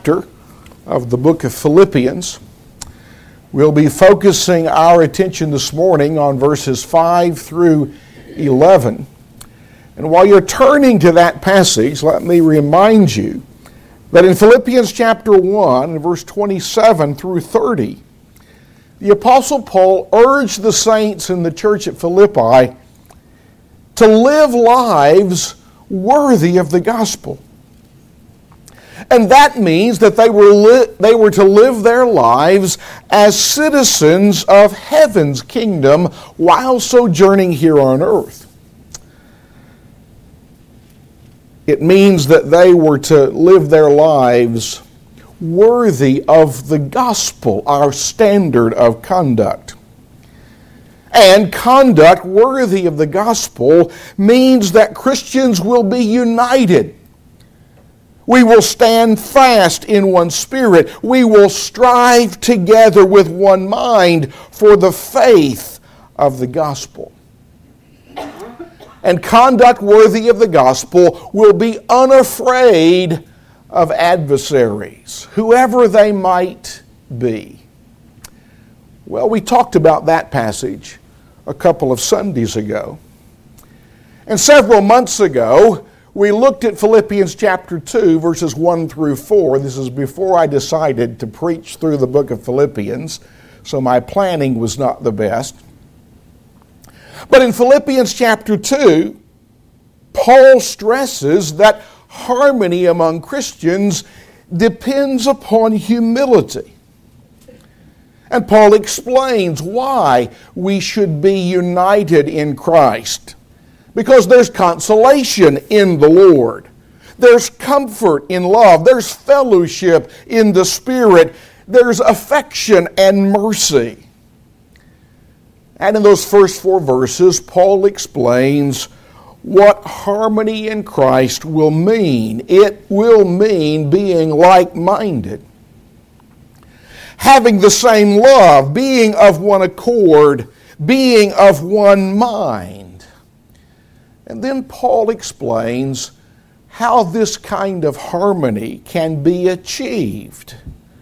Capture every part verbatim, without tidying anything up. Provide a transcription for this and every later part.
chapter of the book of Philippians. We'll be focusing our attention this morning on verses five through eleven. And while you're turning to that passage, let me remind you that in Philippians chapter one, verse twenty-seven through thirty, the Apostle Paul urged the saints in the church at Philippi to live lives worthy of the gospel. And that means that they were li- they were to live their lives as citizens of heaven's kingdom while sojourning here on earth. It means that they were to live their lives worthy of the gospel, our standard of conduct. And conduct worthy of the gospel means that Christians will be united. We will stand fast in one spirit. We will strive together with one mind for the faith of the gospel. And conduct worthy of the gospel will be unafraid of adversaries, whoever they might be. Well, we talked about that passage a couple of Sundays ago. And several months ago, we looked at Philippians chapter two, verses one through four. This is before I decided to preach through the book of Philippians, so my planning was not the best. But in Philippians chapter two, Paul stresses that harmony among Christians depends upon humility. And Paul explains why we should be united in Christ. Because there's consolation in the Lord. There's comfort in love. There's fellowship in the Spirit. There's affection and mercy. And in those first four verses, Paul explains what harmony in Christ will mean. It will mean being like-minded, having the same love, being of one accord, being of one mind. And then Paul explains how this kind of harmony can be achieved.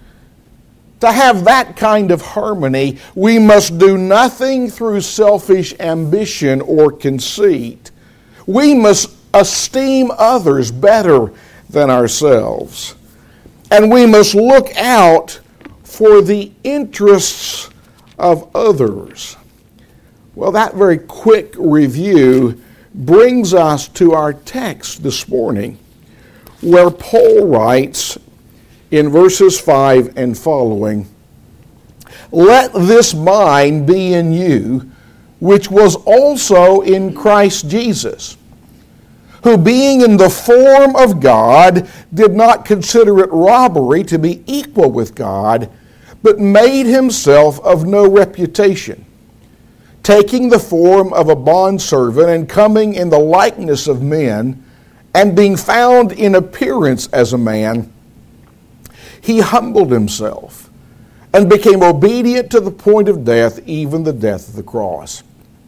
To have that kind of harmony, we must do nothing through selfish ambition or conceit. We must esteem others better than ourselves. And we must look out for the interests of others. Well, that very quick review brings us to our text this morning, where Paul writes in verses five and following, "Let this mind be in you, which was also in Christ Jesus, who being in the form of God did not consider it robbery to be equal with God, but made himself of no reputation, taking the form of a bondservant and coming in the likeness of men, and being found in appearance as a man, he humbled himself and became obedient to the point of death, even the death of the cross.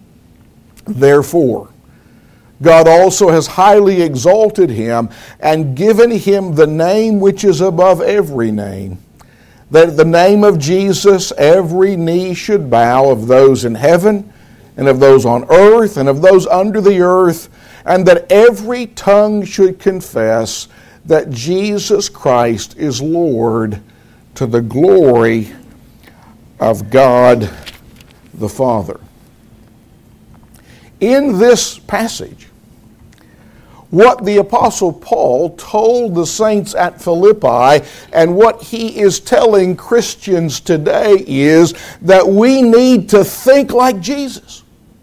Therefore, God also has highly exalted him and given him the name which is above every name, that at the name of Jesus every knee should bow, of those in heaven and of those on earth and of those under the earth, and that every tongue should confess that Jesus Christ is Lord, to the glory of God the Father." In this passage, what the Apostle Paul told the saints at Philippi and what he is telling Christians today is that we need to think like Jesus.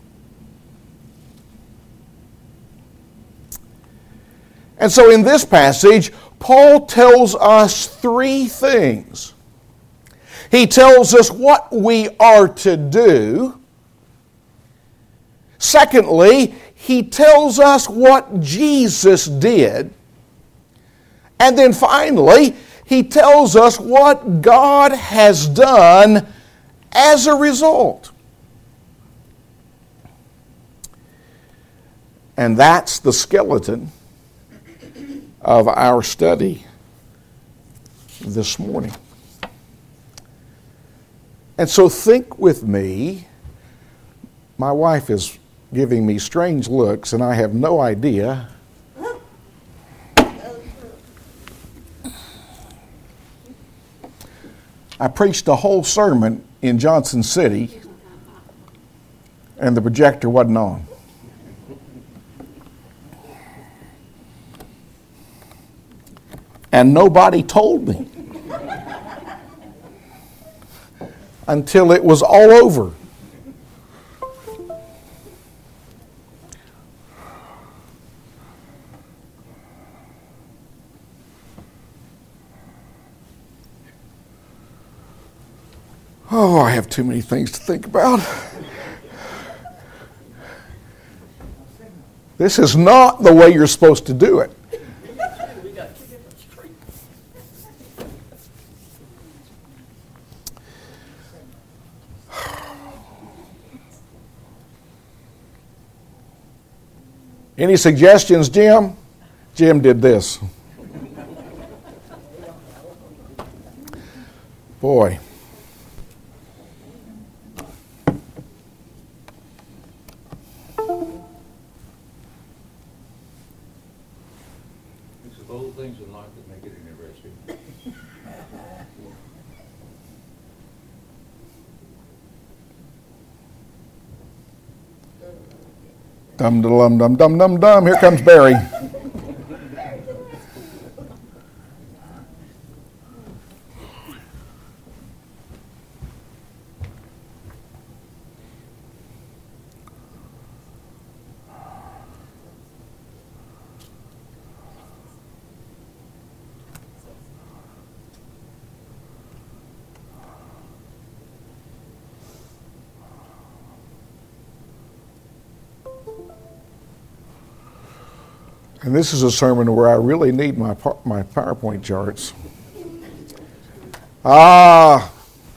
And so in this passage, Paul tells us three things. He tells us what we are to do. Secondly, he tells us what Jesus did. And then finally, he tells us what God has done as a result. And that's the skeleton of our study this morning. And so think with me. My wife is giving me strange looks, and I have no idea. I preached a whole sermon in Johnson City, and the projector wasn't on. And nobody told me until it was all over. Oh, I have too many things to think about. This is not the way you're supposed to do it. Any suggestions, Jim? Jim did this. Boy. It's the little things in life that make it interesting. Dum dum dum dum dum dum. Here comes Barry. And this is a sermon where I really need my my PowerPoint charts. Ah,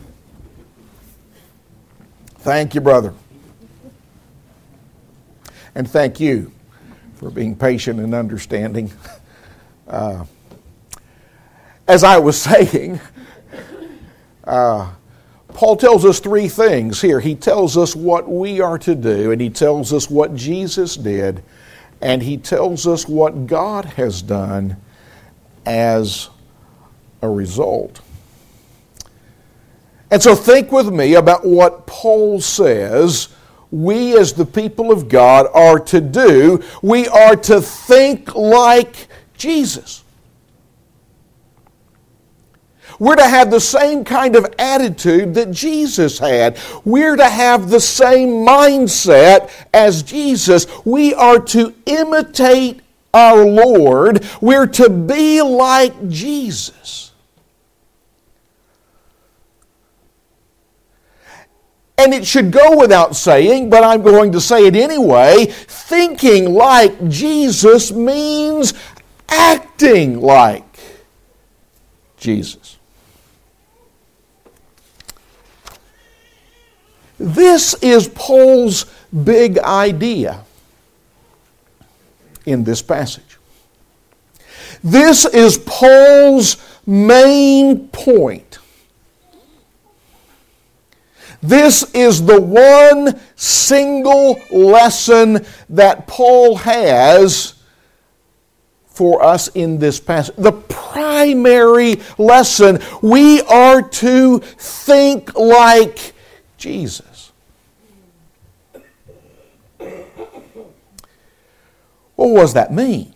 thank you, brother. And thank you for being patient and understanding. Uh, as I was saying, uh, Paul tells us three things here. He tells us what we are to do, and he tells us what Jesus did, and he tells us what God has done as a result. And so think with me about what Paul says we as the people of God are to do. We are to think like Jesus. We're to have the same kind of attitude that Jesus had. We're to have the same mindset as Jesus. We are to imitate our Lord. We're to be like Jesus. And it should go without saying, but I'm going to say it anyway, thinking like Jesus means acting like Jesus. This is Paul's big idea in this passage. This is Paul's main point. This is the one single lesson that Paul has for us in this passage. The primary lesson, we are to think like Jesus. What does that mean?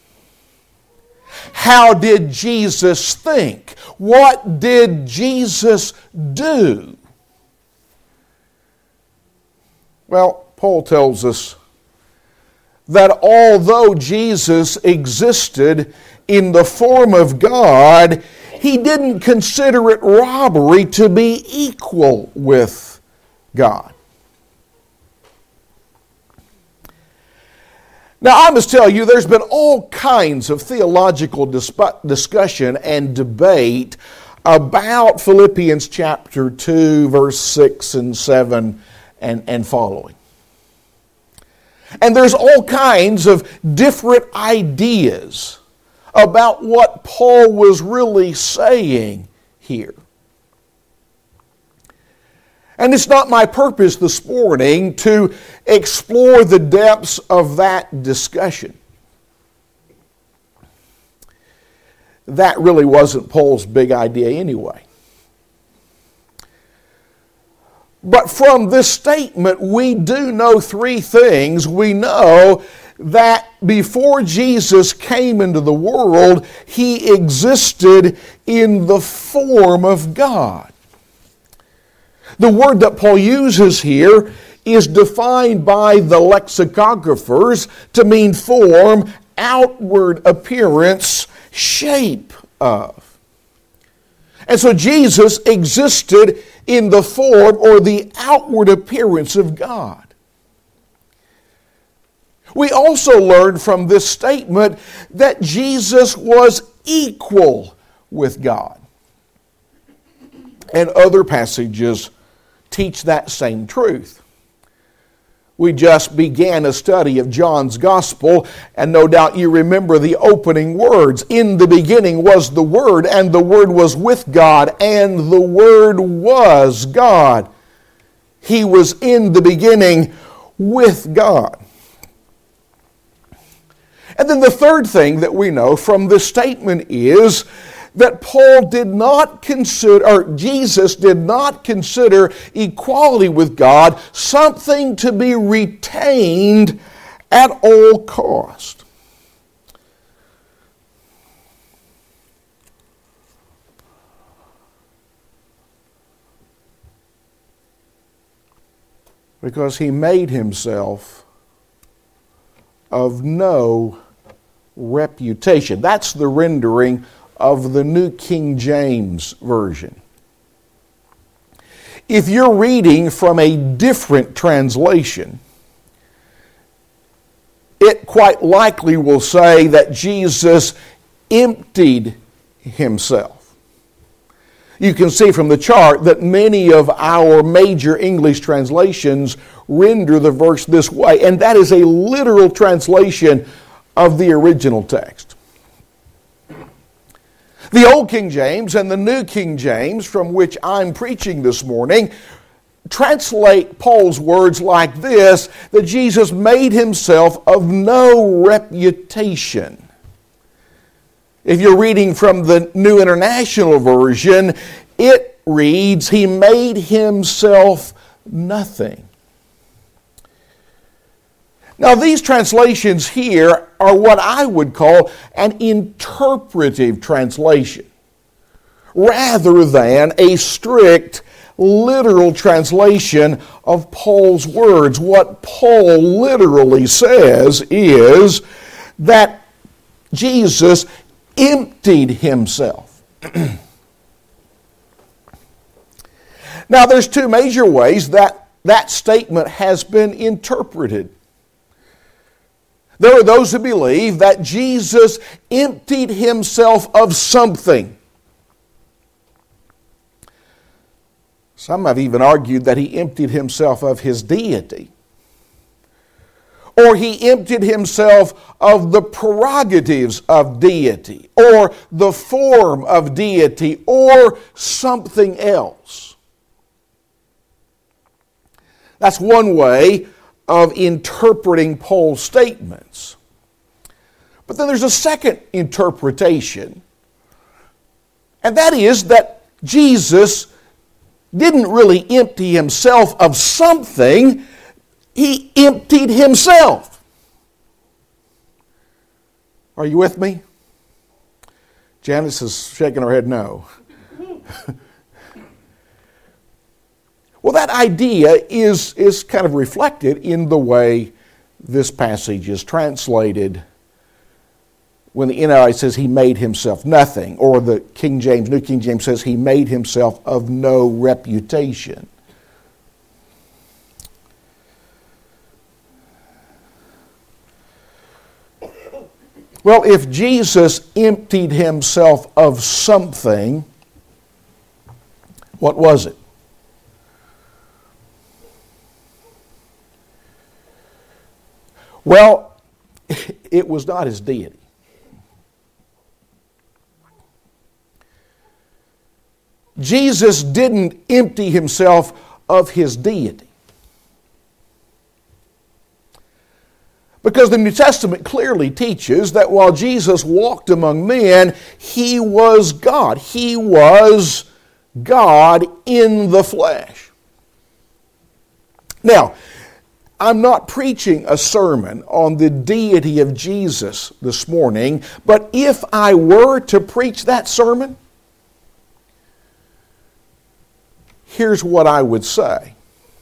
How did Jesus think? What did Jesus do? Well, Paul tells us that although Jesus existed in the form of God, he didn't consider it robbery to be equal with God. Now, I must tell you, there's been all kinds of theological dis- discussion and debate about Philippians chapter two, verse six and seven and, and following. And there's all kinds of different ideas about what Paul was really saying here. And it's not my purpose this morning to explore the depths of that discussion. That really wasn't Paul's big idea anyway. But from this statement, we do know three things. We know that before Jesus came into the world, He existed in the form of God. The word that Paul uses here is defined by the lexicographers to mean form, outward appearance, shape of. And so Jesus existed in the form or the outward appearance of God. We also learn from this statement that Jesus was equal with God. And other passages teach that same truth. We just began a study of John's Gospel, and no doubt you remember the opening words. In the beginning was the Word, and the Word was with God, and the Word was God. He was in the beginning with God. And then the third thing that we know from this statement is that Paul did not consider, or Jesus did not consider equality with God something to be retained at all cost. Because He made Himself of no reputation. That's the rendering of the New King James Version. If you're reading from a different translation, it quite likely will say that Jesus emptied Himself. You can see from the chart that many of our major English translations render the verse this way, and that is a literal translation of the original text. The Old King James and the New King James, from which I'm preaching this morning, translate Paul's words like this, that Jesus made Himself of no reputation. If you're reading from the New International Version, it reads, He made Himself nothing. Now, these translations here are what I would call an interpretive translation, rather than a strict literal translation of Paul's words. What Paul literally says is that Jesus emptied Himself. Now, there's two major ways that that statement has been interpreted. There are those who believe that Jesus emptied Himself of something. Some have even argued that He emptied Himself of His deity. Or He emptied Himself of the prerogatives of deity, or the form of deity, or something else. That's one way of interpreting Paul's statements. But then there's a second interpretation, and that is that Jesus didn't really empty Himself of something, He emptied Himself. Are you with me? Janice is shaking her head no. Well, that idea is, is kind of reflected in the way this passage is translated when the N I V says He made Himself nothing, or the King James, New King James says He made Himself of no reputation. Well, if Jesus emptied Himself of something, what was it? Well, it was not His deity. Jesus didn't empty himself of his deity. Because the New Testament clearly teaches that while Jesus walked among men, he was God. He was God in the flesh. Now, I'm not preaching a sermon on the deity of Jesus this morning, but if I were to preach that sermon, here's what I would say.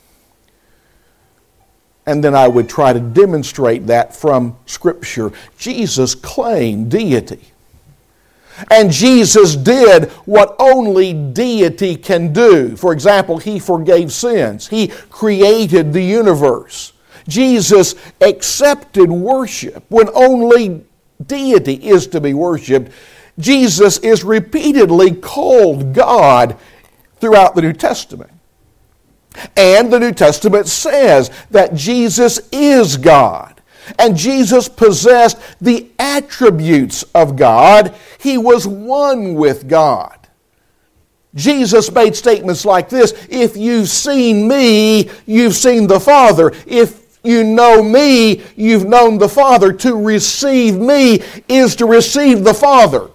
And then I would try to demonstrate that from Scripture. Jesus claimed deity. And Jesus did what only deity can do. For example, he forgave sins. He created the universe. Jesus accepted worship when only deity is to be worshiped. Jesus is repeatedly called God throughout the New Testament. And the New Testament says that Jesus is God. And Jesus possessed the attributes of God. He was one with God. Jesus made statements like this: if you've seen me, you've seen the Father. If you know me, you've known the Father. To receive me is to receive the Father.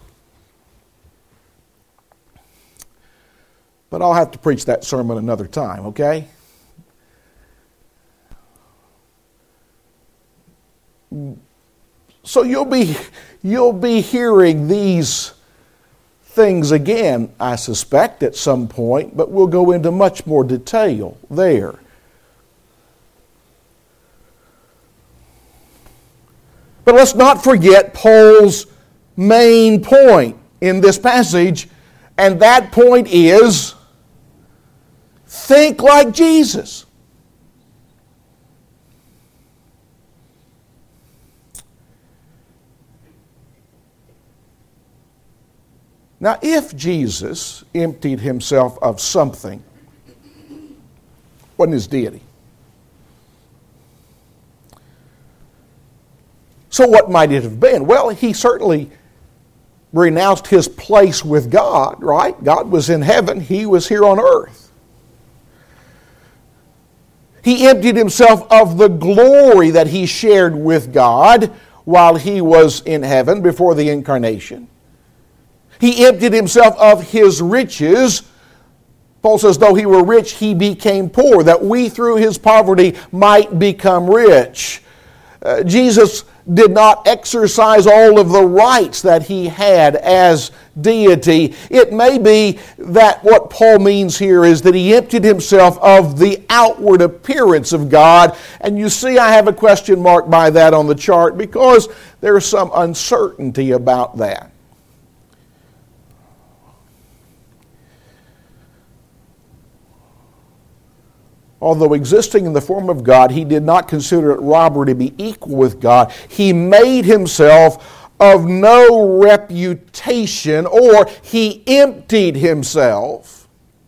But I'll have to preach that sermon another time, okay? So you'll be, you'll be hearing these things again, I suspect, at some point, but we'll go into much more detail there. But let's not forget Paul's main point in this passage, and that point is, think like Jesus. Now, if Jesus emptied himself of something, wasn't his deity? So what might it have been? Well, he certainly renounced his place with God, right? God was in heaven. He was here on earth. He emptied himself of the glory that he shared with God while he was in heaven before the incarnation. He emptied himself of his riches. Paul says, though he were rich, he became poor, that we through his poverty might become rich. Uh, Jesus did not exercise all of the rights that he had as deity. It may be that what Paul means here is that he emptied himself of the outward appearance of God. And you see I have a question mark by that on the chart because there's some uncertainty about that. Although existing in the form of God, he did not consider it robbery to be equal with God. He made himself of no reputation, or he emptied himself.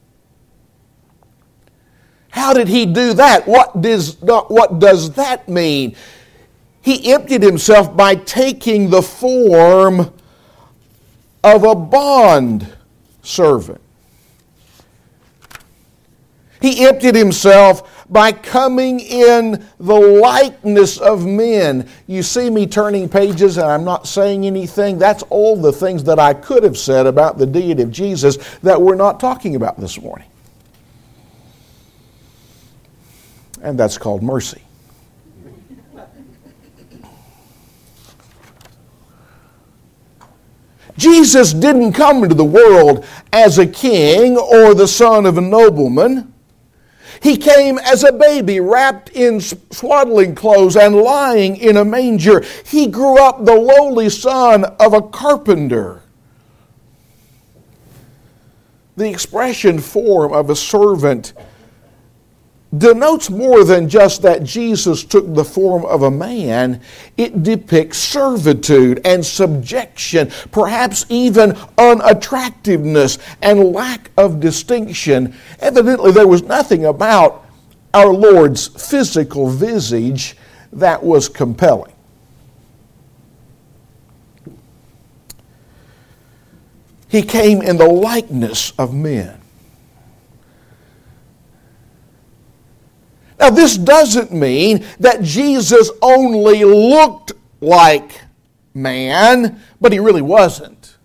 How did he do that? What does, what does that mean? He emptied himself by taking the form of a bond servant. He emptied himself by coming in the likeness of men. You see me turning pages and I'm not saying anything. That's all the things that I could have said about the deity of Jesus that we're not talking about this morning. And that's called mercy. Jesus didn't come into the world as a king or the son of a nobleman. He came as a baby wrapped in swaddling clothes and lying in a manger. He grew up the lowly son of a carpenter. The expression form of a servant denotes more than just that Jesus took the form of a man. It depicts servitude and subjection, perhaps even unattractiveness and lack of distinction. Evidently, there was nothing about our Lord's physical visage that was compelling. He came in the likeness of men. Now, this doesn't mean that Jesus only looked like man, but he really wasn't.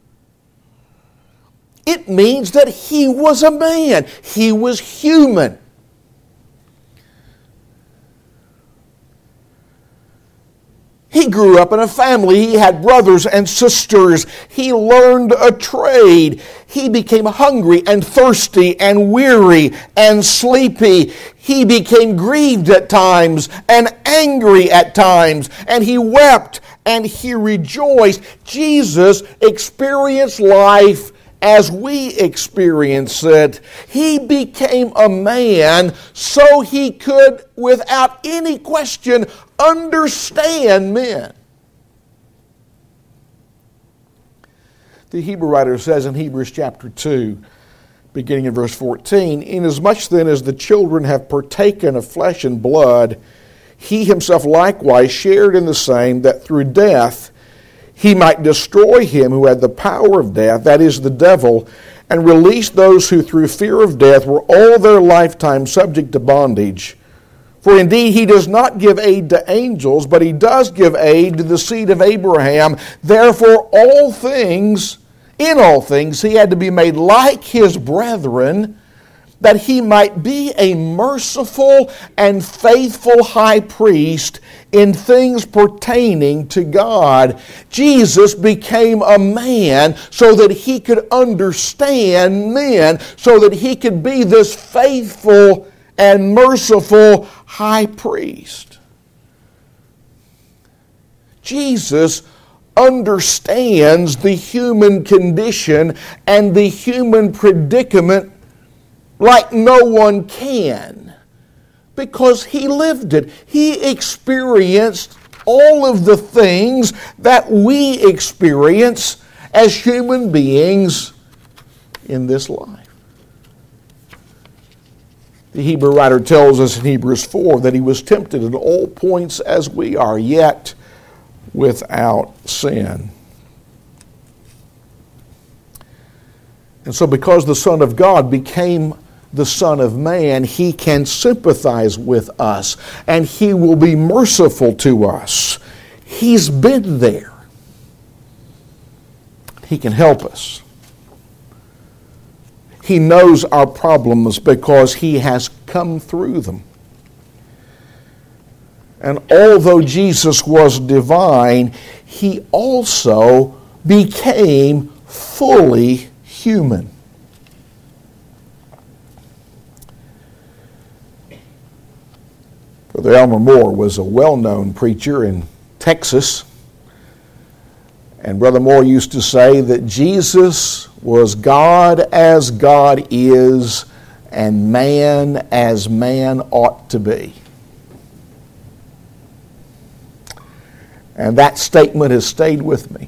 It means that he was a man. He was human. He grew up in a family. He had brothers and sisters. He learned a trade. He became hungry and thirsty and weary and sleepy. He became grieved at times and angry at times. And he wept and he rejoiced. Jesus experienced life as we experience it. He became a man so he could, without any question, understand men. The Hebrew writer says in Hebrews chapter two, beginning in verse fourteen, "Inasmuch then as the children have partaken of flesh and blood, he himself likewise shared in the same, that through death he might destroy him who had the power of death, that is, the devil, and release those who through fear of death were all their lifetime subject to bondage. For indeed he does not give aid to angels, but he does give aid to the seed of Abraham. Therefore all things, in all things, he had to be made like his brethren, that he might be a merciful and faithful high priest in things pertaining to God." Jesus became a man so that he could understand men, so that he could be this faithful and merciful high priest. Jesus understands the human condition and the human predicament like no one can, because he lived it. He experienced all of the things that we experience as human beings in this life. The Hebrew writer tells us in Hebrews four that he was tempted in all points as we are, yet without sin. And so because the Son of God became the Son of Man, he can sympathize with us and he will be merciful to us. He's been there. He can help us. He knows our problems because he has come through them. And although Jesus was divine, he also became fully human. Brother Elmer Moore was a well-known preacher in Texas. And Brother Moore used to say that Jesus was God as God is and man as man ought to be. And that statement has stayed with me.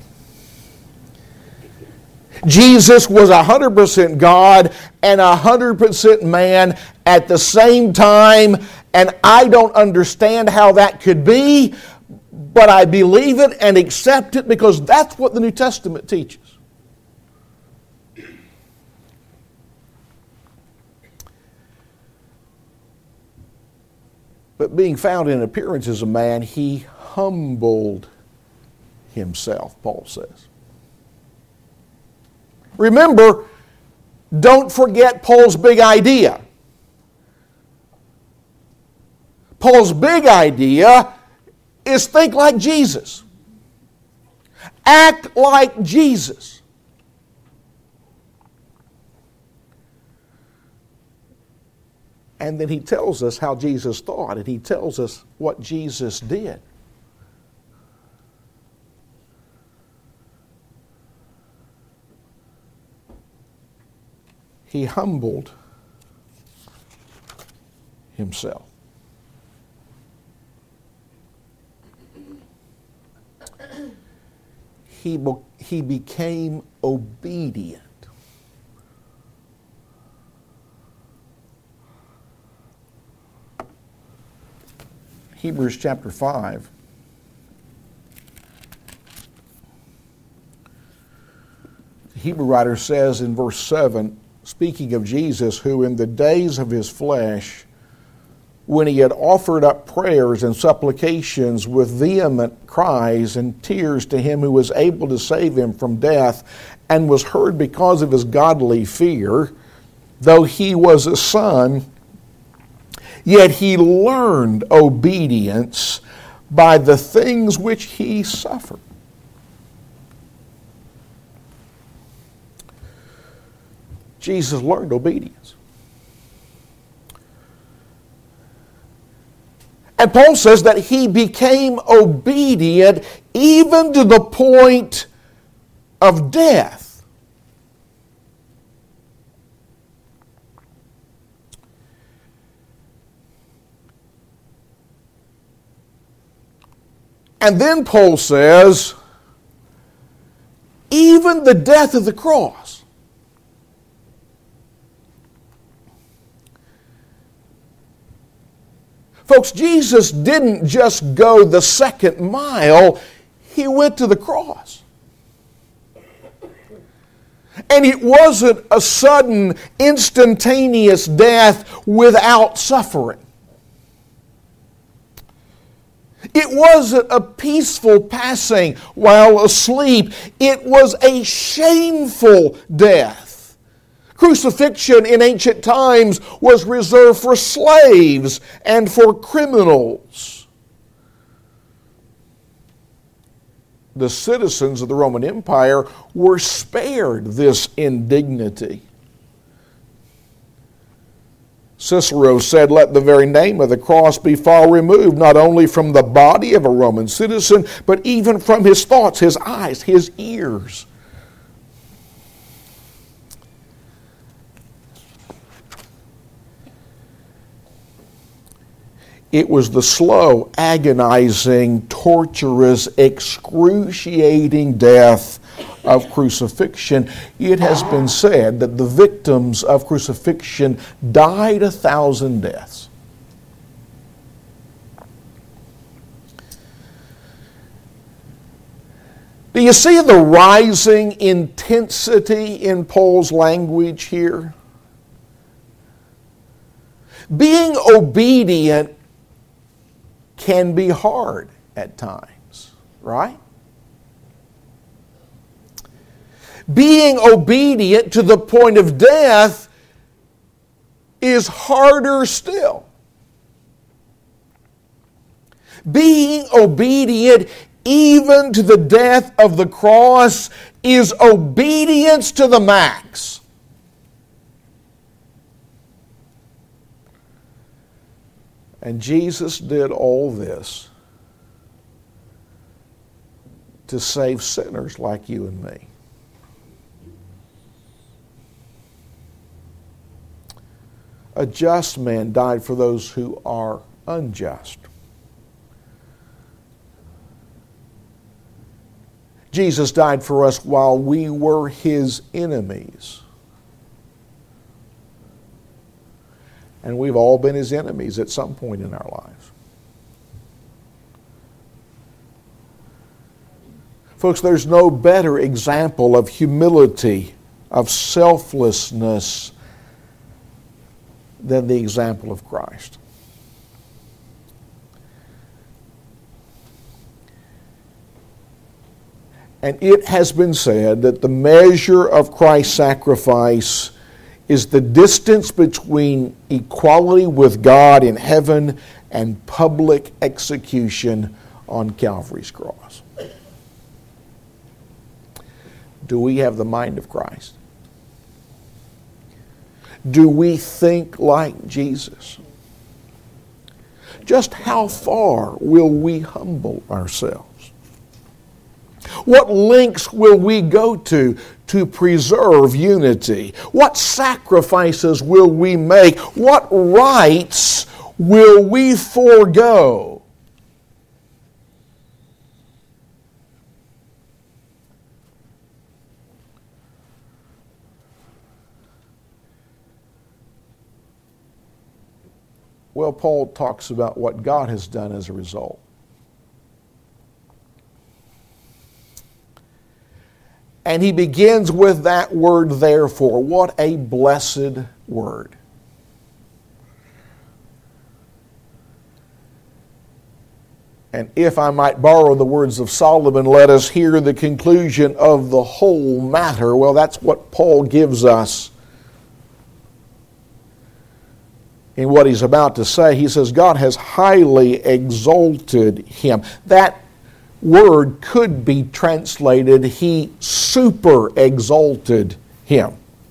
Jesus was one hundred percent God and one hundred percent man at the same time, and I don't understand how that could be, but I believe it and accept it because that's what the New Testament teaches. But being found in appearance as a man, he humbled himself, Paul says. Remember, don't forget Paul's big idea. Paul's big idea is think like Jesus. Act like Jesus. And then he tells us how Jesus thought, and he tells us what Jesus did. He humbled himself. He, be, he became obedient. Hebrews chapter five. The Hebrew writer says in verse seven, speaking of Jesus, who in the days of his flesh when he had offered up prayers and supplications with vehement cries and tears to him who was able to save him from death, and was heard because of his godly fear, though he was a son, yet he learned obedience by the things which he suffered. Jesus learned obedience. And Paul says that he became obedient even to the point of death. And then Paul says, even the death of the cross. Folks, Jesus didn't just go the second mile, he went to the cross. And it wasn't a sudden, instantaneous death without suffering. It wasn't a peaceful passing while asleep. It was a shameful death. Crucifixion in ancient times was reserved for slaves and for criminals. The citizens of the Roman Empire were spared this indignity. Cicero said, "Let the very name of the cross be far removed, not only from the body of a Roman citizen, but even from his thoughts, his eyes, his ears." It was the slow, agonizing, torturous, excruciating death of crucifixion. It has been said that the victims of crucifixion died a thousand deaths. Do you see the rising intensity in Paul's language here? Being obedient can be hard at times, right? Being obedient to the point of death is harder still. Being obedient even to the death of the cross is obedience to the max. And Jesus did all this to save sinners like you and me. A just man died for those who are unjust. Jesus died for us while we were his enemies. And we've all been his enemies at some point in our lives. Folks, there's no better example of humility, of selflessness, than the example of Christ. And it has been said that the measure of Christ's sacrifice is the distance between equality with God in heaven and public execution on Calvary's cross. Do we have the mind of Christ? Do we think like Jesus? Just how far will we humble ourselves? What lengths will we go to to preserve unity? What sacrifices will we make? What rights will we forego? Well, Paul talks about what God has done as a result. And he begins with that word, therefore. What a blessed word. And if I might borrow the words of Solomon, let us hear the conclusion of the whole matter. Well, that's what Paul gives us in what he's about to say. He says, God has highly exalted him. That word could be translated, he super exalted him.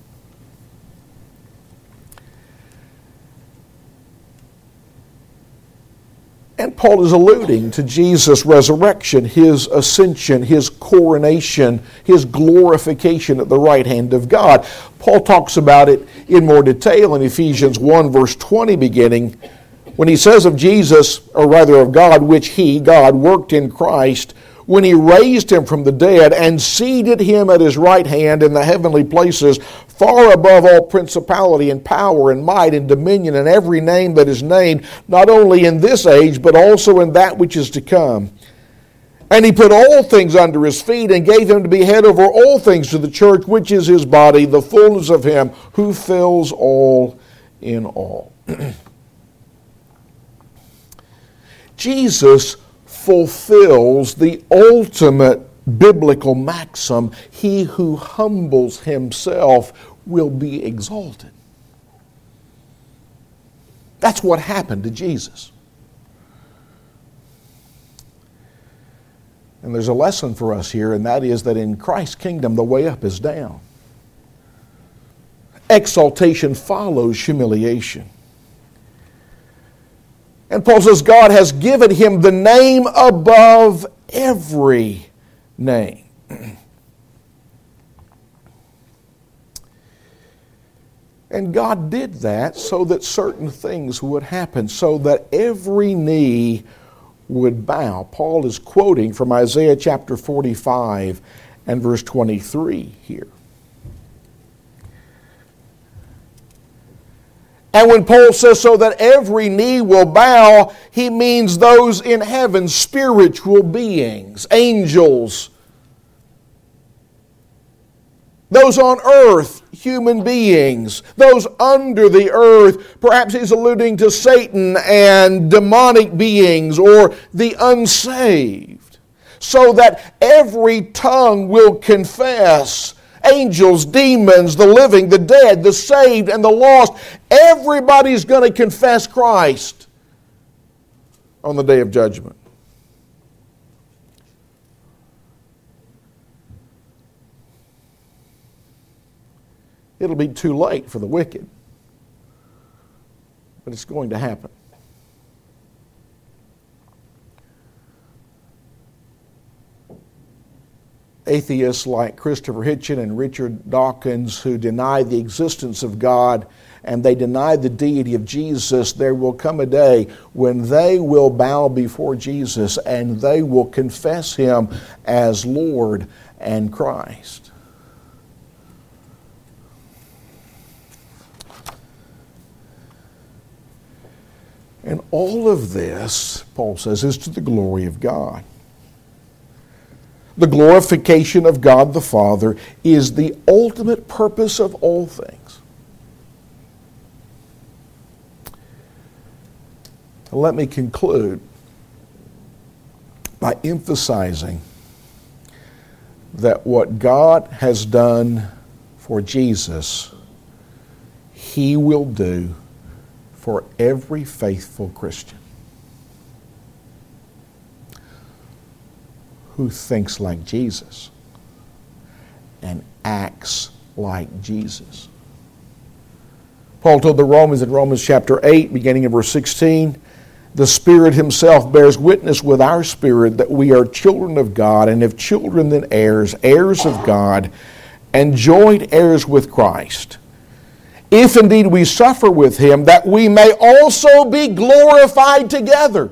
And Paul is alluding to Jesus' resurrection, his ascension, his coronation, his glorification at the right hand of God. Paul talks about it in more detail in Ephesians one, verse twenty beginning, when he says of Jesus, or rather of God, which he, God, worked in Christ, when he raised him from the dead and seated him at his right hand in the heavenly places, far above all principality and power and might and dominion and every name that is named, not only in this age, but also in that which is to come. And he put all things under his feet and gave him to be head over all things to the church, which is his body, the fullness of him who fills all in all. Jesus fulfills the ultimate biblical maxim, he who humbles himself will be exalted. That's what happened to Jesus. And there's a lesson for us here, and that is that in Christ's kingdom, the way up is down. Exaltation follows humiliation. And Paul says God has given him the name above every name. And God did that so that certain things would happen, so that every knee would bow. Paul is quoting from Isaiah chapter forty-five and verse twenty-three here. And when Paul says so that every knee will bow, he means those in heaven, spiritual beings, angels. Those on earth, human beings. Those under the earth, perhaps he's alluding to Satan and demonic beings or the unsaved. So that every tongue will confess. Angels, demons, the living, the dead, the saved, and the lost. Everybody's going to confess Christ on the day of judgment. It'll be too late for the wicked, but it's going to happen. Atheists like Christopher Hitchens and Richard Dawkins, who deny the existence of God and they deny the deity of Jesus, there will come a day when they will bow before Jesus and they will confess him as Lord and Christ. And all of this, Paul says, is to the glory of God. The glorification of God the Father is the ultimate purpose of all things. Let me conclude by emphasizing that what God has done for Jesus, he will do for every faithful Christian who thinks like Jesus and acts like Jesus. Paul told the Romans in Romans chapter eight, beginning in verse sixteen, the Spirit himself bears witness with our spirit that we are children of God, and if children then heirs, heirs of God, and joint heirs with Christ. If indeed we suffer with him, that we may also be glorified together.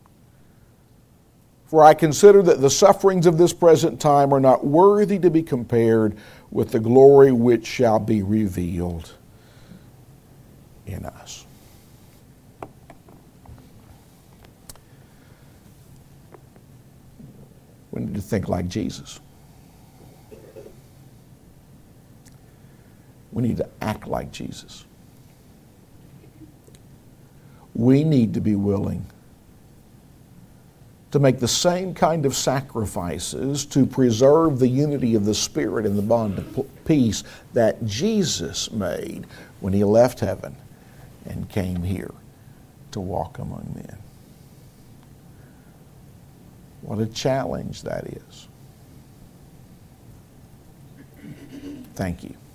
For I consider that the sufferings of this present time are not worthy to be compared with the glory which shall be revealed in us. We need to think like Jesus. We need to act like Jesus. We need to be willing to make the same kind of sacrifices to preserve the unity of the Spirit and the bond of peace that Jesus made when He left heaven and came here to walk among men. What a challenge that is. Thank you.